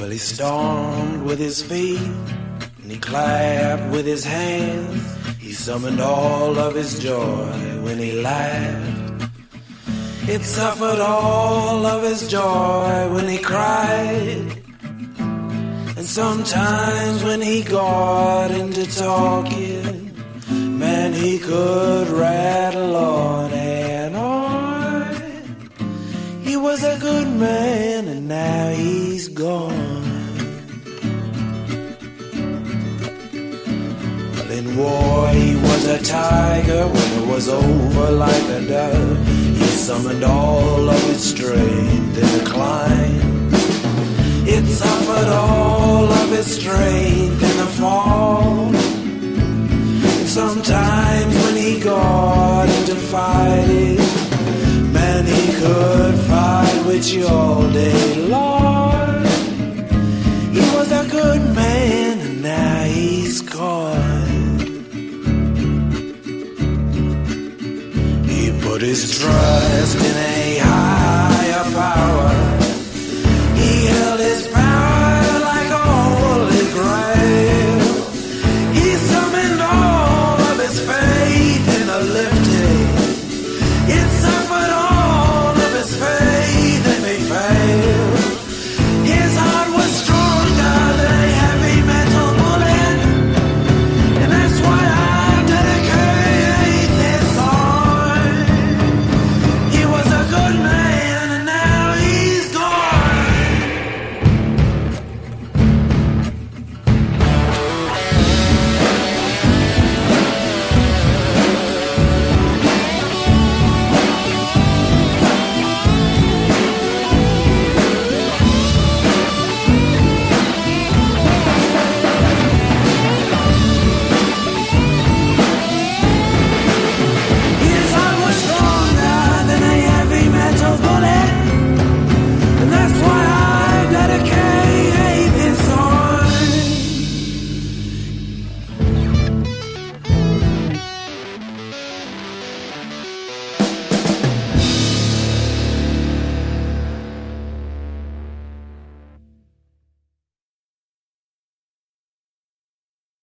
Well, he stomped with his feet, and he clapped with his hands. He summoned all of his joy when he laughed. It suffered all of his joy when he cried. And sometimes when he got into talking, man, he could rattle on and on. He was a good man, and now he's gone. Well, in war he was a tiger. When it was over like a dove, he summoned all of his strength in the climb. It suffered all of his strength in the fall. And sometimes when he got into fighting, man, he could fight with you all day long. He was a good man, and now he's gone. He put his trust in a high